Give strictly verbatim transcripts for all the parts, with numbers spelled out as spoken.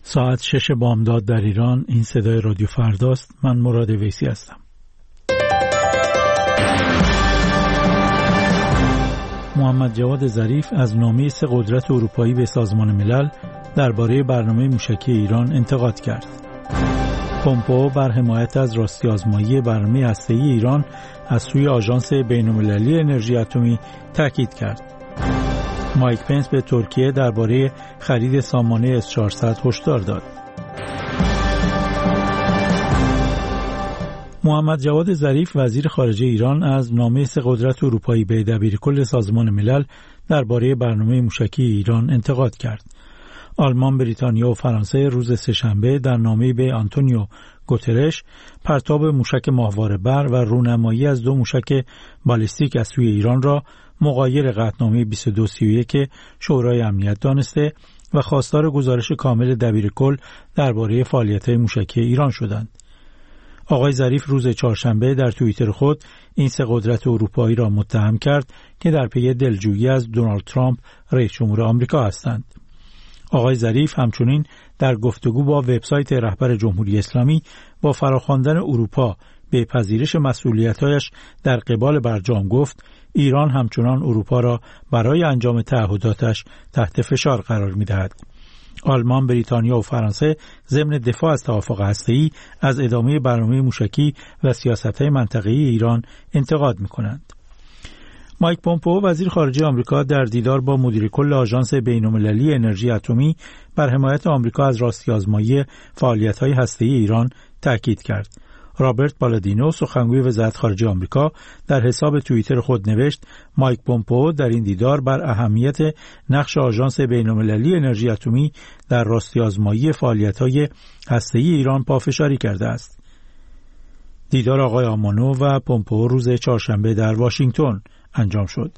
ساعت شش بامداد در ایران. این صدای رادیو فرداست. من مراد ویسی هستم. محمد جواد ظریف از نامه سه قدرت اروپایی به سازمان ملل درباره برنامه موشکی ایران انتقاد کرد. پومپئو بر حمایت از راستی آزمایی برنامه هسته‌ای ایران از سوی آژانس بین‌المللی انرژی اتمی تاکید کرد. مایک پنس به ترکیه درباره خرید سامانه اس چهارصد هشدار داد. محمد جواد ظریف وزیر خارجه ایران از نامه سه قدرت اروپایی به دبیرکل سازمان ملل درباره برنامه موشکی ایران انتقاد کرد. آلمان، بریتانیا و فرانسه روز سه‌شنبه در نامه‌ای به آنتونیو گوترش پرتاب موشک ماهواره بر و رونمایی از دو موشک بالستیک از سوی ایران را مغایر قطعنامه بیست و دو سی و یک شورای امنیت دانسته و خواستار گزارش کامل دبیرکل درباره فعالیت‌های موشکی ایران شدند. آقای ظریف روز چهارشنبه در توییتر خود این سه قدرت اروپایی را متهم کرد که در پی دلجویی از دونالد ترامپ رئیس جمهور آمریکا هستند. آقای ظریف همچنین در گفتگو با وبسایت رهبر جمهوری اسلامی با فراخواندن اروپا به پذیرش مسئولیت‌هایش در قبال برجام گفت ایران همچنان اروپا را برای انجام تعهداتش تحت فشار قرار می‌دهد. آلمان، بریتانیا و فرانسه ضمن دفاع از توافق هسته‌ای از ادامه برنامه موشکی و سیاست‌های منطقه‌ای ایران انتقاد می‌کنند. مایک پومپئو وزیر خارجه آمریکا در دیدار با مدیر کل آژانس بین‌المللی انرژی اتمی بر حمایت آمریکا از راستی آزمایی فعالیت‌های هسته‌ای ایران تاکید کرد. رابرت بالادینو سخنگوی وزارت خارجه آمریکا در حساب توییتر خود نوشت مایک پومپئو در این دیدار بر اهمیت نقش آژانس بین‌المللی انرژی اتمی در راستی آزمایی فعالیت‌های هسته‌ای ایران پافشاری کرده است. دیدار آقای آمانو و پومپئو روز چهارشنبه در واشنگتن انجام شد.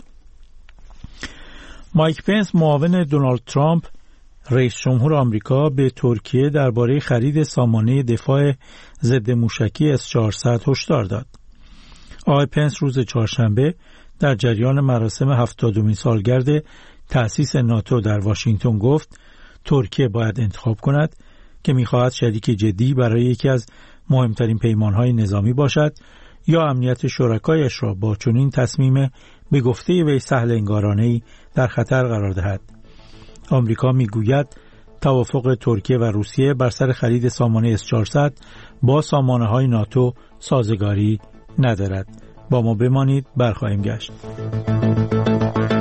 مایک پنس معاون دونالد ترامپ رئیس جمهور آمریکا به ترکیه درباره خرید سامانه دفاع ضد موشکی اس چهارصد هشدار داد. آقای پنس روز چهارشنبه در جریان مراسم هفتادمین سالگرد تأسیس ناتو در واشنگتن گفت ترکیه باید انتخاب کند که می‌خواهد شریک جدی برای یکی از مهمترین پیمان‌های نظامی باشد یا امنیت شرکایش را با چنین تصمیم به گفته وی سهل انگارانه‌ای در خطر قرار دهد. آمریکا میگوید توافق ترکیه و روسیه بر سر خرید سامانه اس چهارصد با سامانه‌های ناتو سازگاری ندارد. با ما بمانید، برخواهیم گشت.